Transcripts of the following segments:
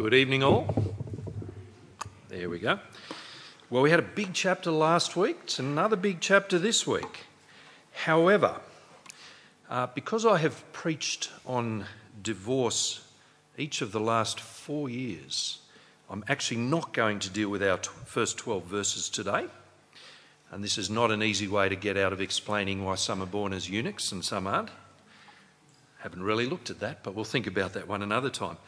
Good evening, all. There we go. Well, we had a big chapter last week. It's another big chapter this week. However, because I have preached on divorce each of the last 4 years, I'm actually not going to deal with our first 12 verses today. And this is not an easy way to get out of explaining why some are born as eunuchs and some aren't. Haven't really looked at that, but we'll think about that one another time.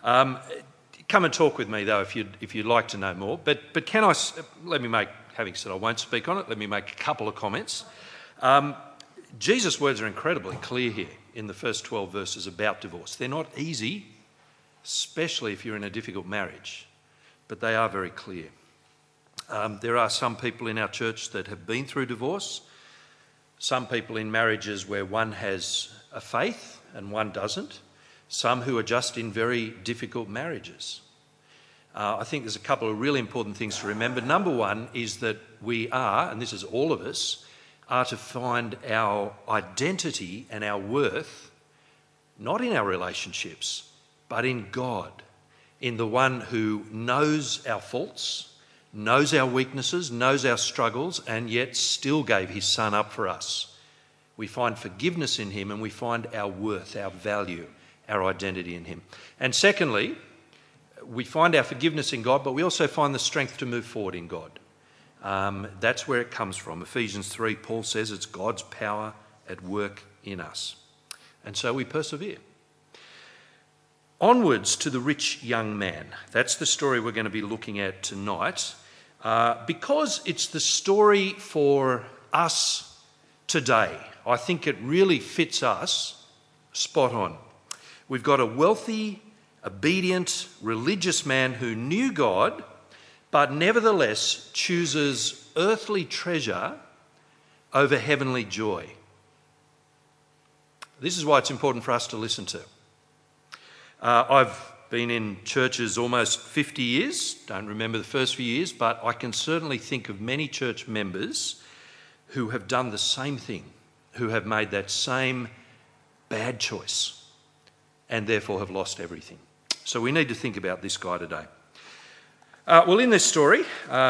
Come and talk with me, though, if you'd like to know more. But having said I won't speak on it, let me make a couple of comments. Jesus' words are incredibly clear here in the first 12 verses about divorce. They're not easy, especially if you're in a difficult marriage, but they are very clear. There are some people in our church that have been through divorce, some people in marriages where one has a faith and one doesn't, some who are just in very difficult marriages. I think there's a couple of really important things to remember. Number one is that we are, and this is all of us, are to find our identity and our worth not in our relationships, but in God, in the one who knows our faults, knows our weaknesses, knows our struggles, and yet still gave his son up for us. We find forgiveness in him and we find our worth, our value, our identity in him. And secondly, we find our forgiveness in God, but we also find the strength to move forward in God. That's where it comes from. Ephesians 3, Paul says it's God's power at work in us. And so we persevere. Onwards to the rich young man. That's the story we're going to be looking at tonight. Because it's the story for us today, I think it really fits us spot on. We've got a wealthy, obedient, religious man who knew God, but nevertheless chooses earthly treasure over heavenly joy. This is why it's important for us to listen to. I've been in churches almost 50 years, don't remember the first few years, but I can certainly think of many church members who have done the same thing, who have made that same bad choice and therefore have lost everything. So we need to think about this guy today. Well, in this story,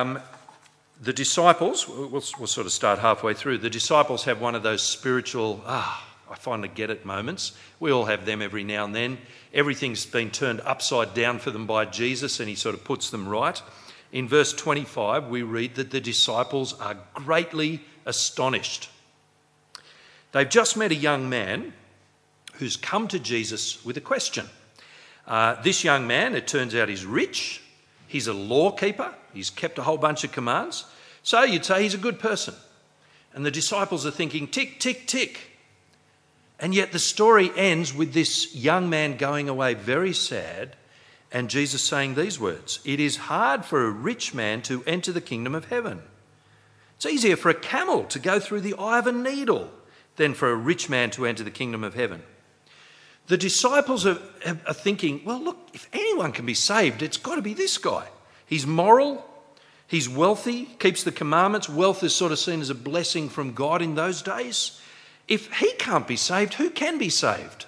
the disciples, we'll sort of start halfway through, the disciples have one of those spiritual, I finally get it moments. We all have them every now and then. Everything's been turned upside down for them by Jesus and he sort of puts them right. In verse 25, we read that the disciples are greatly astonished. They've just met a young man who's come to Jesus with a question. This young man, it turns out, is rich. He's a law keeper. He's kept a whole bunch of commands. So you'd say he's a good person. And the disciples are thinking, tick, tick, tick. And yet the story ends with this young man going away very sad and Jesus saying these words, "It is hard for a rich man to enter the kingdom of heaven. It's easier for a camel to go through the eye of a needle than for a rich man to enter the kingdom of heaven." The disciples are thinking, well, look, if anyone can be saved, it's got to be this guy. He's moral, he's wealthy, keeps the commandments. Wealth is sort of seen as a blessing from God in those days. If he can't be saved, who can be saved?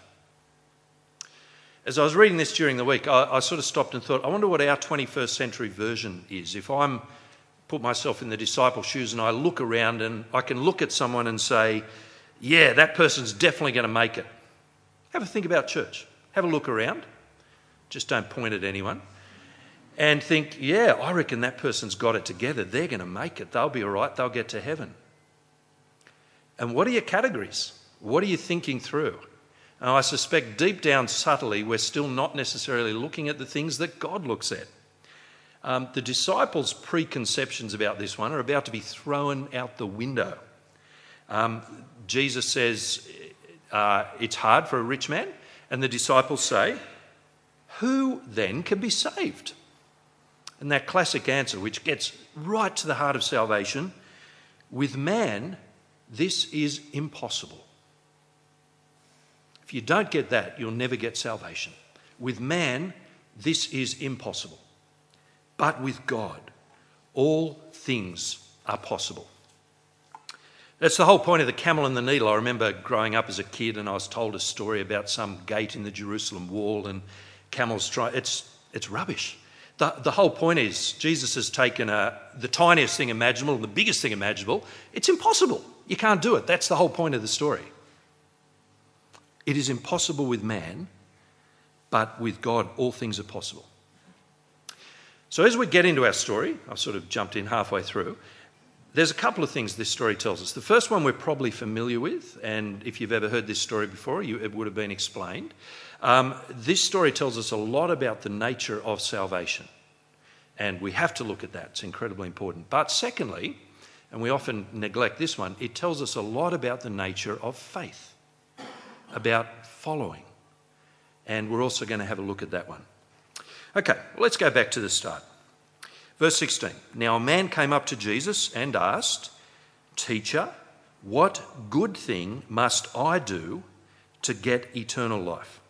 As I was reading this during the week, I sort of stopped and thought, I wonder what our 21st century version is. If I'm put myself in the disciples' shoes and I look around and I can look at someone and say, yeah, that person's definitely going to make it. Have a think about church. Have a look around. Just don't point at anyone. And think, yeah, I reckon that person's got it together. They're going to make it. They'll be all right. They'll get to heaven. And what are your categories? What are you thinking through? And I suspect deep down subtly, we're still not necessarily looking at the things that God looks at. The disciples' preconceptions about this one are about to be thrown out the window. Jesus says, it's hard for a rich man. And the disciples say, who then can be saved? And that classic answer, which gets right to the heart of salvation, with man, this is impossible. If you don't get that, you'll never get salvation. With man, this is impossible. But with God, all things are possible. That's the whole point of the camel and the needle. I remember growing up as a kid and I was told a story about some gate in the Jerusalem wall and camels try. It's It's rubbish. The whole point is Jesus has taken the tiniest thing imaginable and the biggest thing imaginable. It's impossible. You can't do it. That's the whole point of the story. It is impossible with man, but with God all things are possible. So as we get into our story, I've sort of jumped in halfway through, there's a couple of things this story tells us. The first one we're probably familiar with, and if you've ever heard this story before, it would have been explained. This story tells us a lot about the nature of salvation, and we have to look at that. It's incredibly important. But secondly, and we often neglect this one, it tells us a lot about the nature of faith, about following, and we're also going to have a look at that one. Okay, well, let's go back to the start. Verse 16, now a man came up to Jesus and asked, "Teacher, what good thing must I do to get eternal life?"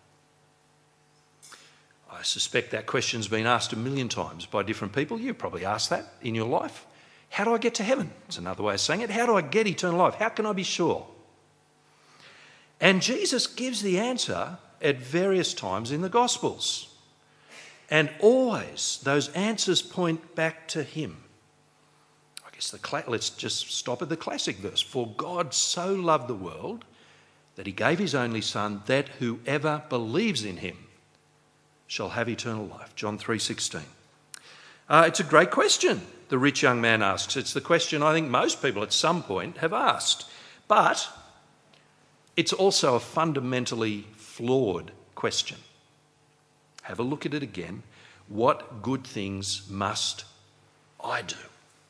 I suspect that question's been asked a million times by different people. You've probably asked that in your life. How do I get to heaven? It's another way of saying it. How do I get eternal life? How can I be sure? And Jesus gives the answer at various times in the Gospels. And always those answers point back to him. I guess let's just stop at the classic verse. For God so loved the world that he gave his only Son, that whoever believes in him shall have eternal life. John 3:16. It's a great question the rich young man asks. It's the question I think most people at some point have asked. But it's also a fundamentally flawed question. Have a look at it again. What good things must I do?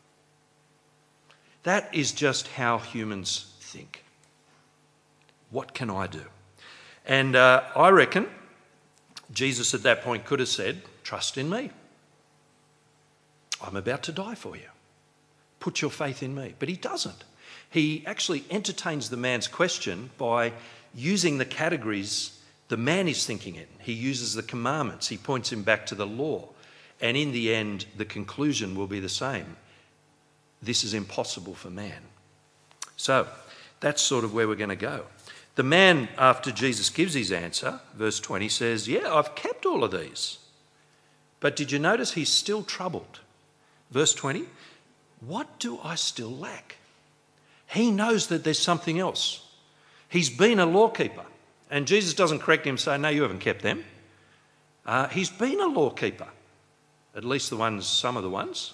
That is just how humans think. What can I do? And I reckon Jesus at that point could have said, trust in me. I'm about to die for you. Put your faith in me. But he doesn't. He actually entertains the man's question by using the categories the man is thinking in. He uses the commandments. He points him back to the law. And in the end, the conclusion will be the same. This is impossible for man. So that's sort of where we're going to go. The man, after Jesus gives his answer, verse 20 says, yeah, I've kept all of these. But did you notice he's still troubled? Verse 20, what do I still lack? He knows that there's something else. He's been a lawkeeper. And Jesus doesn't correct him, say, no, you haven't kept them. He's been a lawkeeper, at least some of the ones.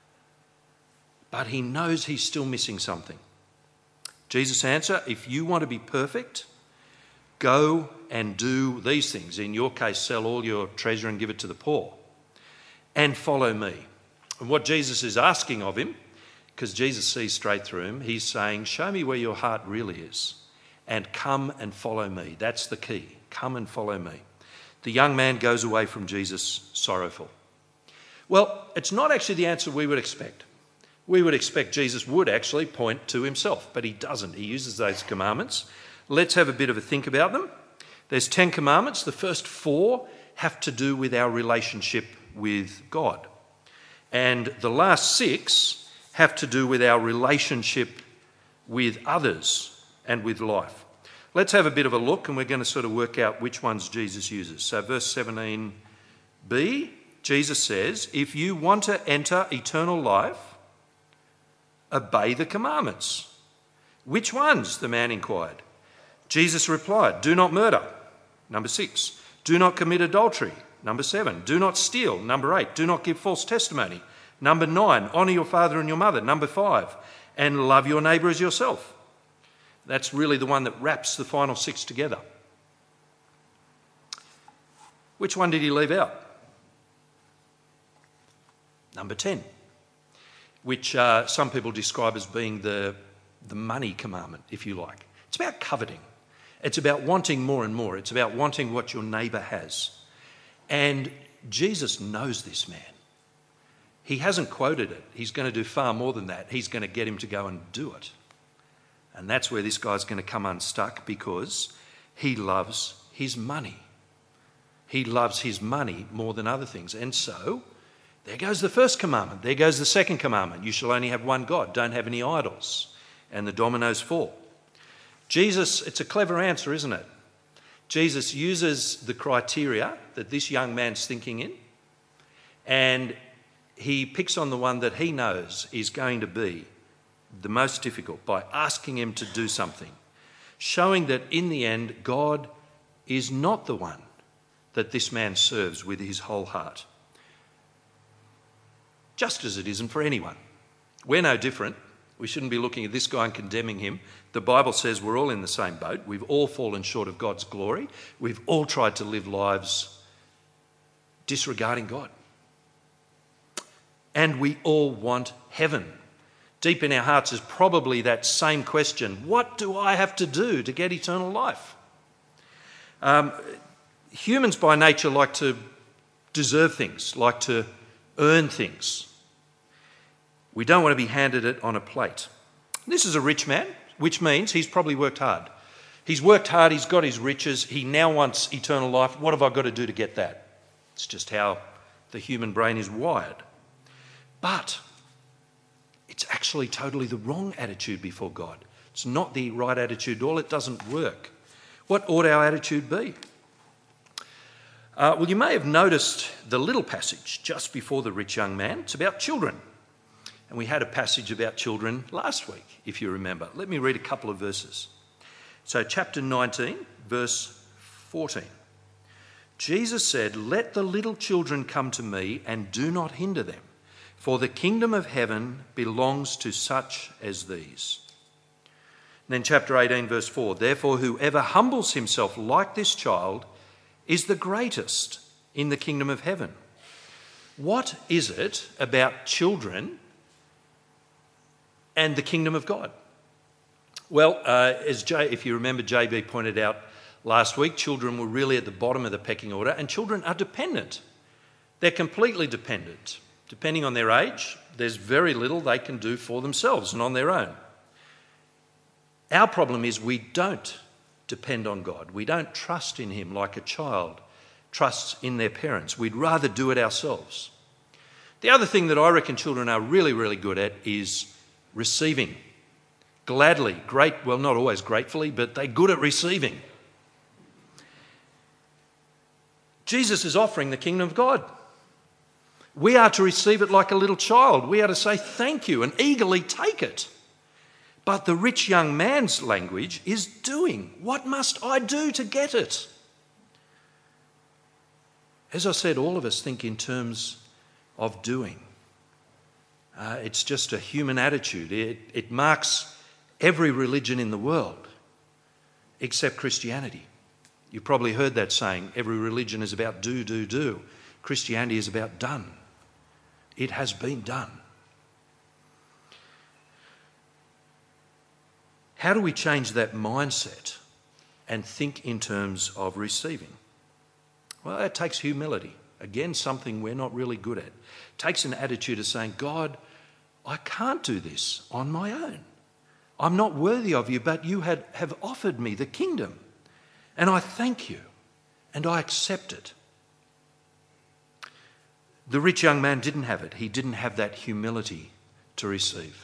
But he knows he's still missing something. Jesus' answer, if you want to be perfect, go and do these things. In your case, sell all your treasure and give it to the poor. And follow me. And what Jesus is asking of him, because Jesus sees straight through him, he's saying, show me where your heart really is. And come and follow me. That's the key. Come and follow me. The young man goes away from Jesus sorrowful. Well, it's not actually the answer we would expect. We would expect Jesus would actually point to himself, but he doesn't. He uses those commandments. Let's have a bit of a think about them. There's 10 commandments. The first 4 have to do with our relationship with God. And the last 6 have to do with our relationship with others and with life. Let's have a bit of a look, and we're going to sort of work out which ones Jesus uses. So verse 17b, Jesus says, if you want to enter eternal life, obey the commandments. Which ones? The man inquired. Jesus replied, do not murder. Number 6, do not commit adultery. Number 7, do not steal. Number 8, do not give false testimony. Number 9, honour your father and your mother. Number 5, and love your neighbour as yourself. That's really the one that wraps the final 6 together. Which one did he leave out? Number 10, which some people describe as being the money commandment, if you like. It's about coveting. It's about wanting more and more. It's about wanting what your neighbour has. And Jesus knows this man. He hasn't quoted it. He's going to do far more than that. He's going to get him to go and do it. And that's where this guy's going to come unstuck, because he loves his money. He loves his money more than other things. And so there goes the first commandment. There goes the second commandment. You shall only have one God. Don't have any idols. And the dominoes fall. Jesus, it's a clever answer, isn't it? Jesus uses the criteria that this young man's thinking in, And he picks on the one that he knows is going to be the most difficult by asking him to do something, showing that in the end, God is not the one that this man serves with his whole heart. Just as it isn't for anyone. We're no different. We shouldn't be looking at this guy and condemning him. The Bible says we're all in the same boat. We've all fallen short of God's glory. We've all tried to live lives disregarding God. And we all want heaven. Deep in our hearts is probably that same question: what do I have to do to get eternal life? Humans by nature like to deserve things, like to earn things. We don't want to be handed it on a plate. This is a rich man, which means he's probably worked hard. He's worked hard, he's got his riches, he now wants eternal life. What have I got to do to get that? It's just how the human brain is wired. But it's actually totally the wrong attitude before God. It's not the right attitude at all. It doesn't work. What ought our attitude be? Well, you may have noticed the little passage just before the rich young man. It's about children. And we had a passage about children last week, if you remember. Let me read a couple of verses. So chapter 19, verse 14. Jesus said, "Let the little children come to me and do not hinder them, for the kingdom of heaven belongs to such as these." And then chapter 18, verse 4, "Therefore whoever humbles himself like this child is the greatest in the kingdom of heaven." What is it about children and the kingdom of God? Well, if you remember, JB pointed out last week, children were really at the bottom of the pecking order, and children are dependent. They're completely dependent. Depending on their age, there's very little they can do for themselves and on their own. Our problem is we don't depend on God. We don't trust in him like a child trusts in their parents. We'd rather do it ourselves. The other thing that I reckon children are really, really good at is receiving. Gladly, not always gratefully, but they're good at receiving. Jesus is offering the kingdom of God. We are to receive it like a little child. We are to say thank you and eagerly take it. But the rich young man's language is doing. What must I do to get it? As I said, all of us think in terms of doing. It's just a human attitude. It marks every religion in the world except Christianity. You've probably heard that saying, every religion is about do, do, do. Christianity is about done. It has been done. How do we change that mindset and think in terms of receiving? Well, that takes humility. Again, something we're not really good at. It takes an attitude of saying, God, I can't do this on my own. I'm not worthy of you, but you have offered me the kingdom. And I thank you, and I accept it. The rich young man didn't have it. He didn't have that humility to receive.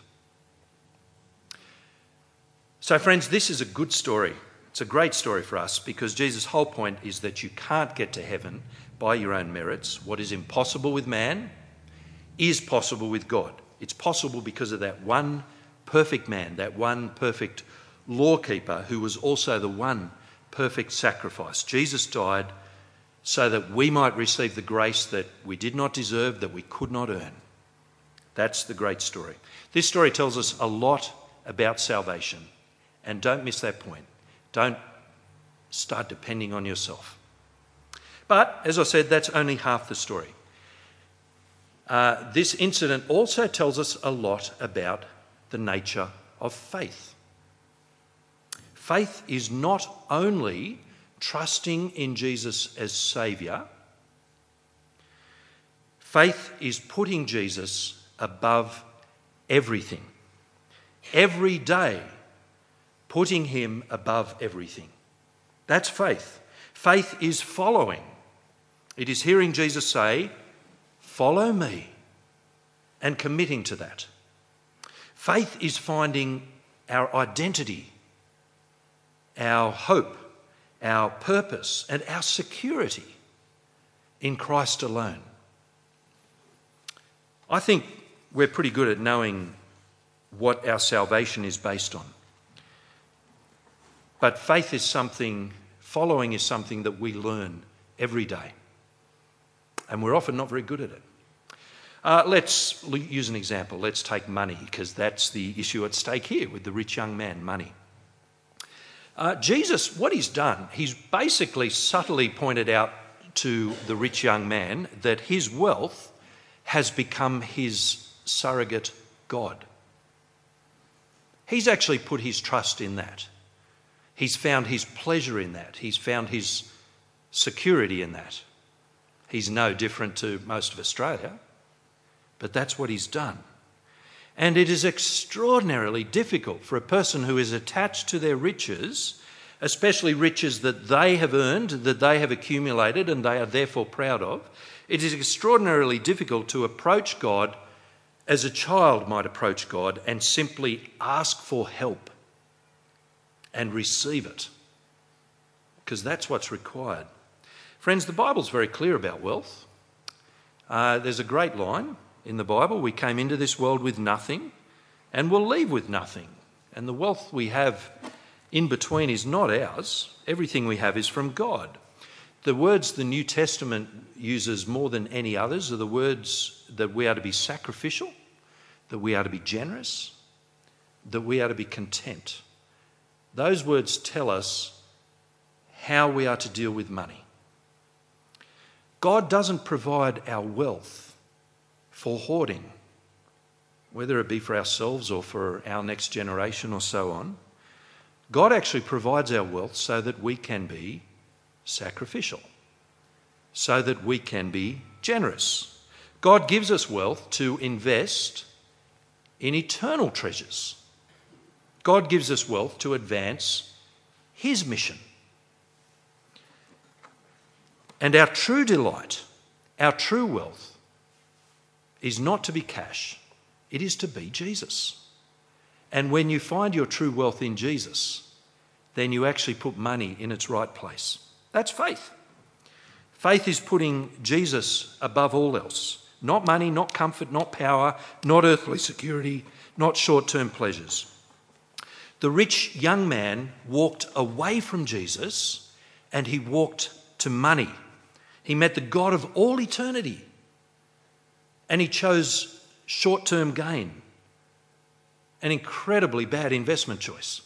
So friends, this is a good story. It's a great story for us because Jesus' whole point is that you can't get to heaven by your own merits. What is impossible with man is possible with God. It's possible because of that one perfect man, that one perfect lawkeeper who was also the one perfect sacrifice. Jesus died so that we might receive the grace that we did not deserve, that we could not earn. That's the great story. This story tells us a lot about salvation. And don't miss that point. Don't start depending on yourself. But, as I said, that's only half the story. This incident also tells us a lot about the nature of faith. Faith is not only trusting in Jesus as Saviour. Faith is putting Jesus above everything. Every day, putting him above everything. That's faith. Faith is following. It is hearing Jesus say, "Follow me," and committing to that. Faith is finding our identity, our hope, our purpose, and our security in Christ alone. I think we're pretty good at knowing what our salvation is based on. But faith is something, following is something that we learn every day. And we're often not very good at it. Let's use an example. Let's take money, because that's the issue at stake here with the rich young man, money. Jesus, what he's done, he's basically subtly pointed out to the rich young man that his wealth has become his surrogate God. He's actually put his trust in that. He's found his pleasure in that. He's found his security in that. He's no different to most of Australia, but that's what he's done. And it is extraordinarily difficult for a person who is attached to their riches, especially riches that they have earned, that they have accumulated and they are therefore proud of. It is extraordinarily difficult to approach God as a child might approach God and simply ask for help and receive it, because that's what's required. Friends, the Bible's very clear about wealth. There's a great line in the Bible: we came into this world with nothing and we'll leave with nothing. And the wealth we have in between is not ours. Everything we have is from God. The words the New Testament uses more than any others are the words that we are to be sacrificial, that we are to be generous, that we are to be content. Those words tell us how we are to deal with money. God doesn't provide our wealth for hoarding, whether it be for ourselves or for our next generation or so on. God actually provides our wealth so that we can be sacrificial, so that we can be generous. God gives us wealth to invest in eternal treasures. God gives us wealth to advance his mission. And our true delight, our true wealth, is not to be cash, it is to be Jesus. And when you find your true wealth in Jesus, then you actually put money in its right place. That's faith. Faith is putting Jesus above all else. Not money, not comfort, not power, not earthly security, not short-term pleasures. The rich young man walked away from Jesus and he walked to money. He met the God of all eternity and he chose short-term gain, an incredibly bad investment choice.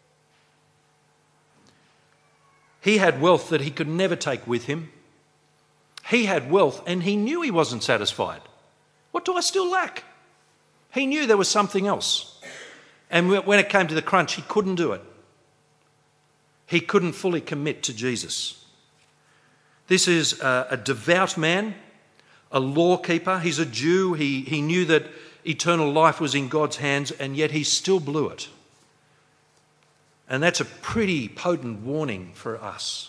He had wealth that he could never take with him. He had wealth and he knew he wasn't satisfied. What do I still lack? He knew there was something else. And when it came to the crunch, he couldn't do it. He couldn't fully commit to Jesus. This is a devout man, a law keeper. He's a Jew. He knew that eternal life was in God's hands, and yet he still blew it. And that's a pretty potent warning for us.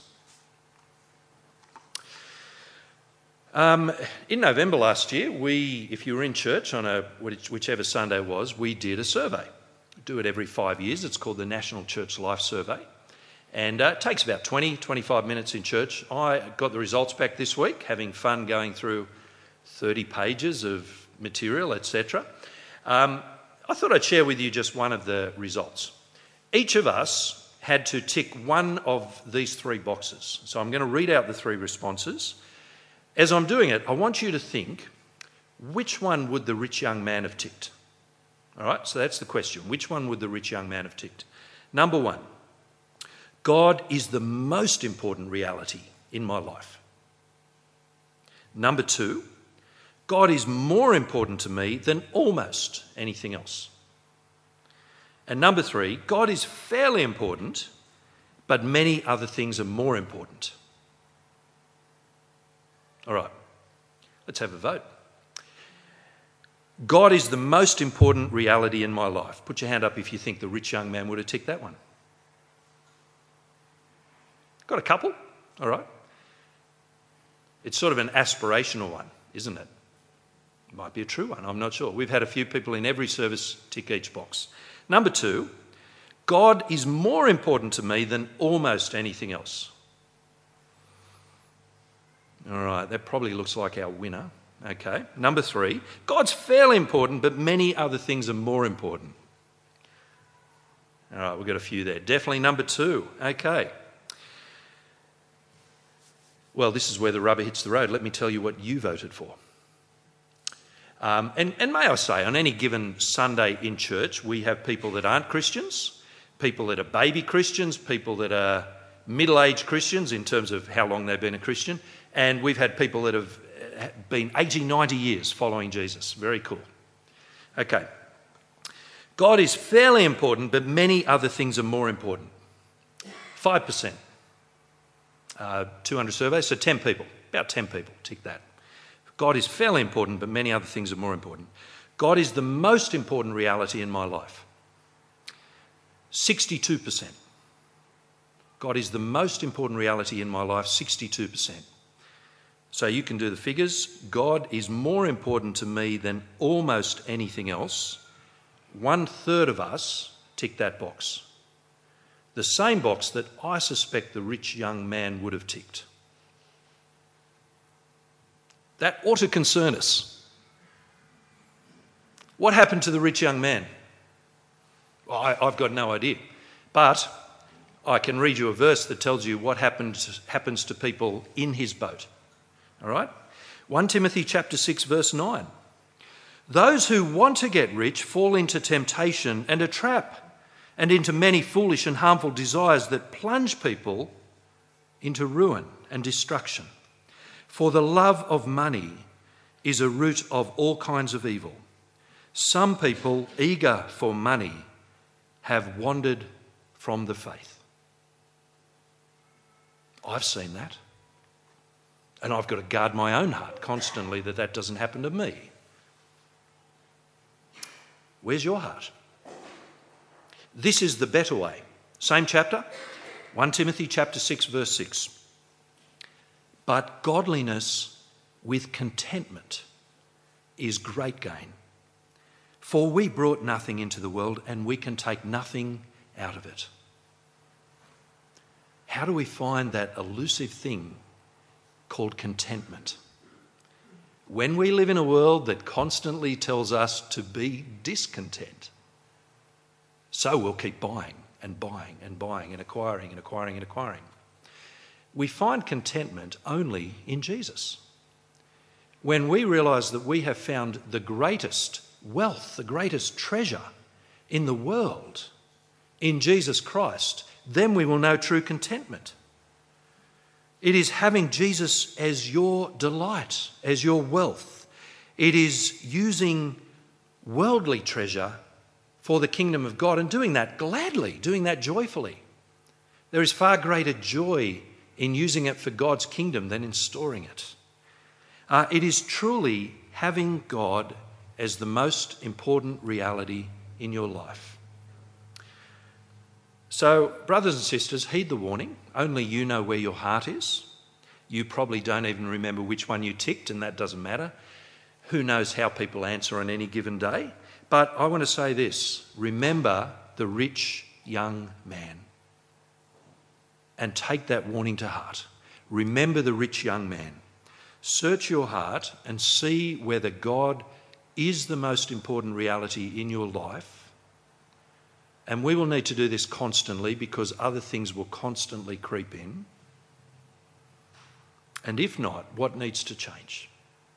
In November last year, if you were in church on whichever Sunday it was, we did a survey. We do it every 5 years. It's called the National Church Life Survey. And it takes about 25 minutes in church. I got the results back this week, having fun going through 30 pages of material, etc. I thought I'd share with you just one of the results. Each of us had to tick one of these three boxes. So I'm going to read out the three responses. As I'm doing it, I want you to think, which one would the rich young man have ticked? All right, so that's the question. Which one would the rich young man have ticked? Number one, God is the most important reality in my life. Number two, God is more important to me than almost anything else. And number three, God is fairly important, but many other things are more important. All right, let's have a vote. God is the most important reality in my life. Put your hand up if you think the rich young man would have ticked that one. Got a couple? All right. It's sort of an aspirational one, isn't it? It might be a true one, I'm not sure. We've had a few people in every service tick each box. Number two, God is more important to me than almost anything else. All right, that probably looks like our winner. Okay. Number 3, God's fairly important, but many other things are more important. All right, we've got a few there. Definitely number 2. Okay. Well, this is where the rubber hits the road. Let me tell you what you voted for. And may I say, on any given Sunday in church, we have people that aren't Christians, people that are baby Christians, people that are middle-aged Christians in terms of how long they've been a Christian, and we've had people that have been 80, 90 years following Jesus. Very cool. Okay. God is fairly important, but many other things are more important. 5%. 200 surveys, so 10 people. About 10 people, tick that. God is fairly important, but many other things are more important. God is the most important reality in my life. 62%. God is the most important reality in my life, 62%. So you can do the figures. God is more important to me than almost anything else. 1/3 of us tick that box. The same box that I suspect the rich young man would have ticked. That ought to concern us. What happened to the rich young man? Well, I've got no idea. But I can read you a verse that tells you what happens to people in his boat. All right? 1 Timothy chapter 6, verse 9. Those who want to get rich fall into temptation and a trap, and into many foolish and harmful desires that plunge people into ruin and destruction. For the love of money is a root of all kinds of evil. Some people, eager for money, have wandered from the faith. I've seen that. And I've got to guard my own heart constantly that doesn't happen to me. Where's your heart? This is the better way. Same chapter, 1 Timothy chapter 6, verse 6. But godliness with contentment is great gain. For we brought nothing into the world, and we can take nothing out of it. How do we find that elusive thing called contentment? When we live in a world that constantly tells us to be discontent, so we'll keep buying and buying and buying and acquiring and acquiring and acquiring. We find contentment only in Jesus. When we realise that we have found the greatest wealth, the greatest treasure in the world, in Jesus Christ, then we will know true contentment. It is having Jesus as your delight, as your wealth. It is using worldly treasure for the kingdom of God and doing that gladly, doing that joyfully. There is far greater joy in using it for God's kingdom than in storing it. It is truly having God as the most important reality in your life. So, brothers and sisters, heed the warning. Only you know where your heart is. You probably don't even remember which one you ticked, and that doesn't matter. Who knows how people answer on any given day? But I want to say this. Remember the rich young man. And take that warning to heart. Remember the rich young man. Search your heart and see whether God is the most important reality in your life. And we will need to do this constantly because other things will constantly creep in. And if not, what needs to change?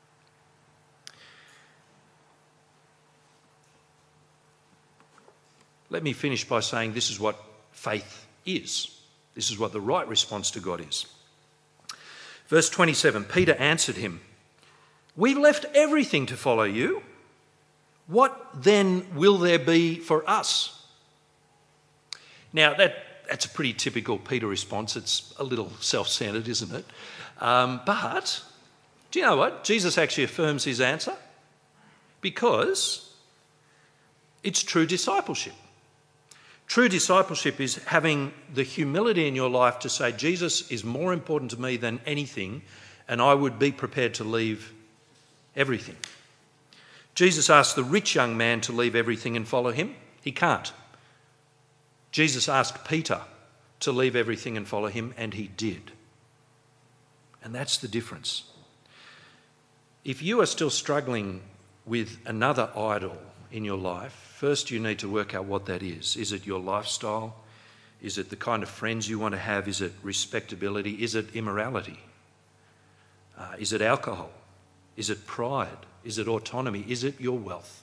Let me finish by saying this is what faith is. This is what the right response to God is. Verse 27, Peter answered him, "We've left everything to follow you. What then will there be for us?" Now, that's a pretty typical Peter response. It's a little self-centered, isn't it? But do you know what? Jesus actually affirms his answer because it's true discipleship. True discipleship is having the humility in your life to say, Jesus is more important to me than anything, and I would be prepared to leave everything. Jesus asked the rich young man to leave everything and follow him. He can't. Jesus asked Peter to leave everything and follow him, and he did. And that's the difference. If you are still struggling with another idol in your life, first you need to work out what that is. Is it your lifestyle? Is it the kind of friends you want to have? Is it respectability? Is it immorality? Is it alcohol? Is it pride? Is it autonomy? Is it your wealth?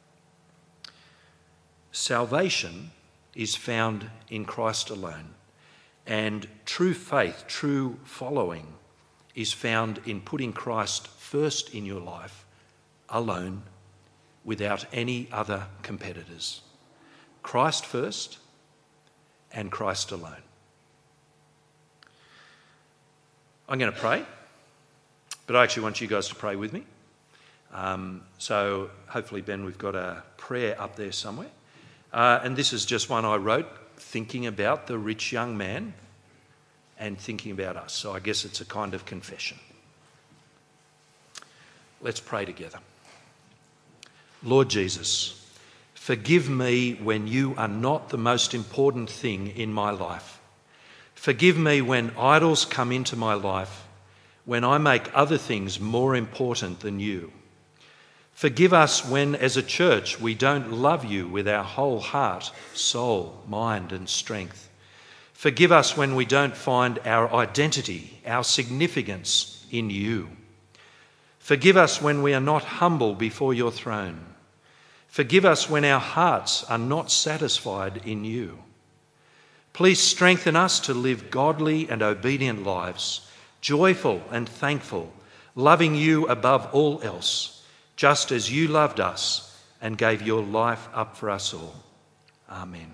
Salvation is found in Christ alone, and true faith, true following is found in putting Christ first in your life, alone, without any other competitors. Christ first and Christ alone. I'm going to pray, but I actually want you guys to pray with me. So hopefully, Ben, we've got a prayer up there somewhere. And this is just one I wrote, thinking about the rich young man and thinking about us. So I guess it's a kind of confession. Let's pray together. Lord Jesus, forgive me when you are not the most important thing in my life. Forgive me when idols come into my life, when I make other things more important than you. Forgive us when, as a church, we don't love you with our whole heart, soul, mind and strength. Forgive us when we don't find our identity, our significance in you. Forgive us when we are not humble before your throne. Forgive us when our hearts are not satisfied in you. Please strengthen us to live godly and obedient lives, joyful and thankful, loving you above all else, just as you loved us and gave your life up for us all. Amen.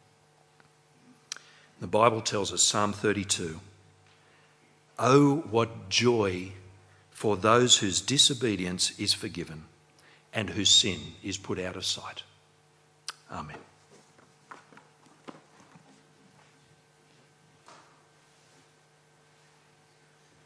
The Bible tells us, Psalm 32, "Oh, what joy for those whose disobedience is forgiven and whose sin is put out of sight." Amen.